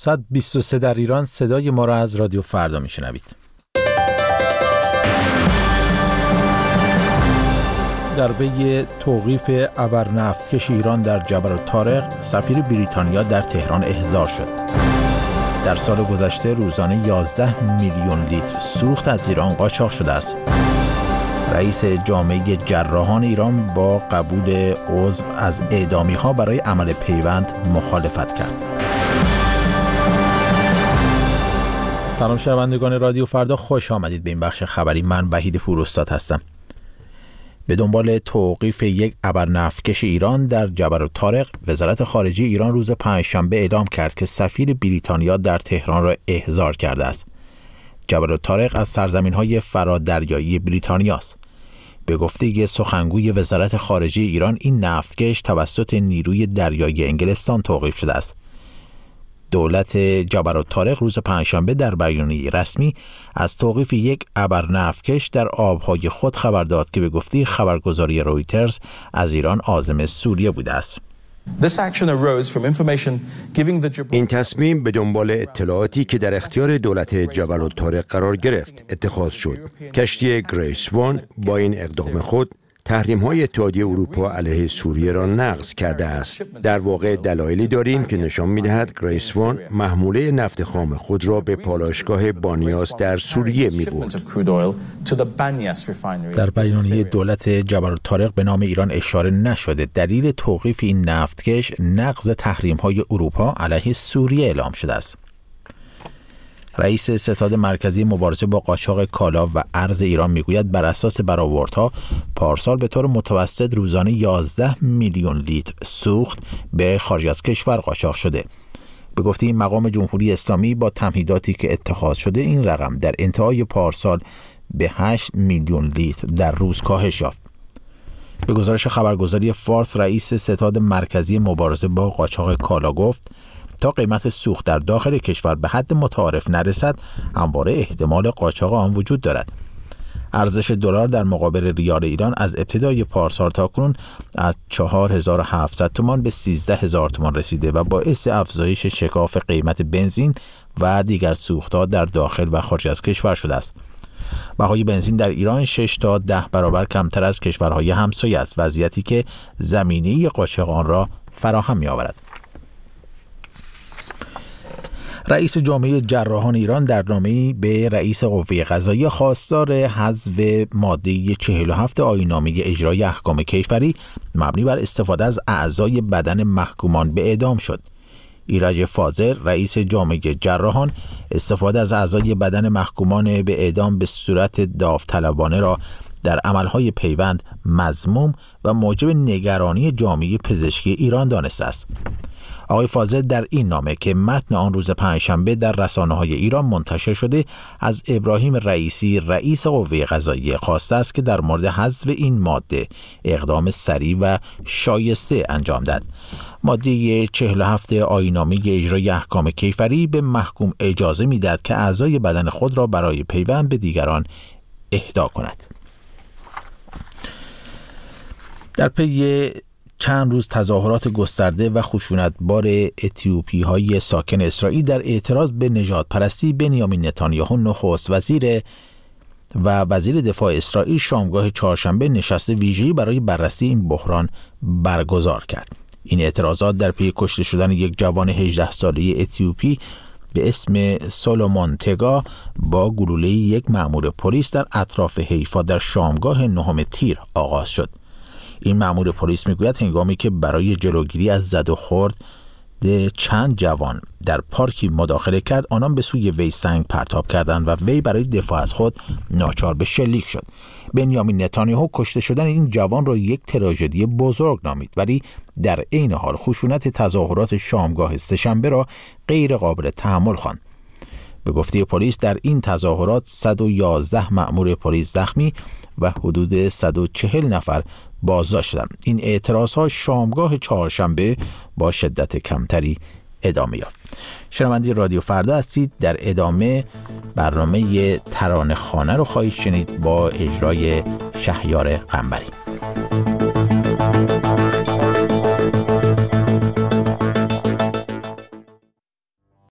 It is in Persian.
923 در ایران صدای ما را از رادیو فردا میشنوید. در پی توقیف ابرنفتکش ایران در جبل الطارق، سفیر بریتانیا در تهران احضار شد. در سال گذشته روزانه 11 میلیون لیتر سوخت از ایران قاچاق شده است. رئیس جامعه جراحان ایران با قبول عضو از اعدامی‌ها برای عمل پیوند مخالفت کرد. سلام شنوندگان رادیو فردا، خوش آمدید به این بخش خبری. من وحید پوراستاد هستم. به دنبال توقیف یک ابرنفتکش ایران در جبل الطارق، وزارت خارجه ایران روز پنجشنبه اعلام کرد که سفیر بریتانیا در تهران را احضار کرده است. جبل الطارق از سرزمین‌های فرادریایی بریتانیا است. به گفته سخنگوی وزارت خارجه ایران، این نفتکش توسط نیروی دریایی انگلستان توقیف شده است. دولت جبل الطارق روز پنجشنبه در بیانیه رسمی از توقیف یک ابرنفتکش در آبهای خود خبر داد که به گفته خبرگزاری رویترز از ایران عازم سوریه بوده است. این تصمیم به دنبال اطلاعاتی که در اختیار دولت جبل الطارق قرار گرفت اتخاذ شد. کشتی گریس وان با این اقدام خود تحریم‌های اتحادیه اروپا علیه سوریه را نقض کرده است. در واقع دلایلی داریم که نشان می‌دهد گریس وان محموله نفت خام خود را به پالایشگاه بانیاس در سوریه می‌برد. در بیانیه دولت جبل الطارق به نام ایران اشاره نشده. دلیل توقیف این نفتکش نقض تحریم‌های اروپا علیه سوریه اعلام شده است. رئیس ستاد مرکزی مبارزه با قاچاق کالا و ارز ایران میگوید بر اساس برآوردها پارسال به طور متوسط روزانه 11 میلیون لیتر سوخت به خارج از کشور قاچاق شده. به گفته مقام جمهوری اسلامی با تمهیداتی که اتخاذ شده، این رقم در انتهای پارسال به 8 میلیون لیتر در روز کاهش یافت. به گزارش خبرگزاری فارس، رئیس ستاد مرکزی مبارزه با قاچاق کالا گفت تا قیمت سوخت در داخل کشور به حد متعارف نرسد، همواره احتمال قاچاق آن وجود دارد. ارزش دلار در مقابل ریال ایران از ابتدای پارسال تاکنون از 4700 تومان به 13000 تومان رسیده و باعث افزایش شکاف قیمت بنزین و دیگر سوخت‌ها در داخل و خارج از کشور شده است. بهای بنزین در ایران 6 تا 10 برابر کمتر از کشورهای همسایه است، وضعیتی که زمینه قاچاق آن را فراهم می‌آورد. رئیس جامعه جراحان ایران در نامه‌ای به رئیس قوه قضاییه خواستار حذف ماده 47 آیین‌نامه اجرای احکام کیفری مبنی بر استفاده از اعضای بدن محکومان به اعدام شد. ایرج فاضل، رئیس جامعه جراحان، استفاده از اعضای بدن محکومان به اعدام به صورت داوطلبانه را در عملهای پیوند مذموم و موجب نگرانی جامعه پزشکی ایران دانسته است. آقای فاضل در این نامه که متن آن روز پنجشنبه در رسانه‌های ایران منتشر شده، از ابراهیم رئیسی، رئیس قوه قضاییه، خواسته است که در مورد حذف این ماده اقدام سریع و شایسته انجام دهد. ماده 47 آیین‌نامه اجرای احکام کیفری به محکوم اجازه می‌دهد که اعضای بدن خود را برای پیوند به دیگران اهدا کند. در پی چند روز تظاهرات گسترده و خشونتبار اتیوپی‌های ساکن اسرائیل در اعتراض به نژادپرستی، بنیامین نتانیاهو نخست وزیر و وزیر دفاع اسرائیل شامگاه چهارشنبه نشست ویژه‌ای برای بررسی این بحران برگزار کرد. این اعتراضات در پی کشته شدن یک جوان 18 ساله اتیوپی به اسم سولومون تگا با گلوله یک مأمور پلیس در اطراف حیفا در شامگاه 9 تیر آغاز شد. این مأمور پلیس میگوید هنگامی که برای جلوگیری از زد و خورد چند جوان در پارکی مداخله کرد، آنان به سوی وی سنگ پرتاب کردند و وی برای دفاع از خود ناچار به شلیک شد. بنیامین نتانیاهو کشته شدن این جوان را یک تراژدی بزرگ نامید، ولی در عین حال خشونت تظاهرات شامگاه سه‌شنبه را غیر قابل تحمل خواند. به گفته پلیس در این تظاهرات 111 مأمور پلیس زخمی و حدود 140 نفر بازداشت شدند. این اعتراضها شامگاه چهارشنبه با شدت کمتری ادامه یافت. شنونده رادیو فردا هستید. در ادامه برنامه ترانه خانه رو خواهید شنید با اجرای شهریار قنبری.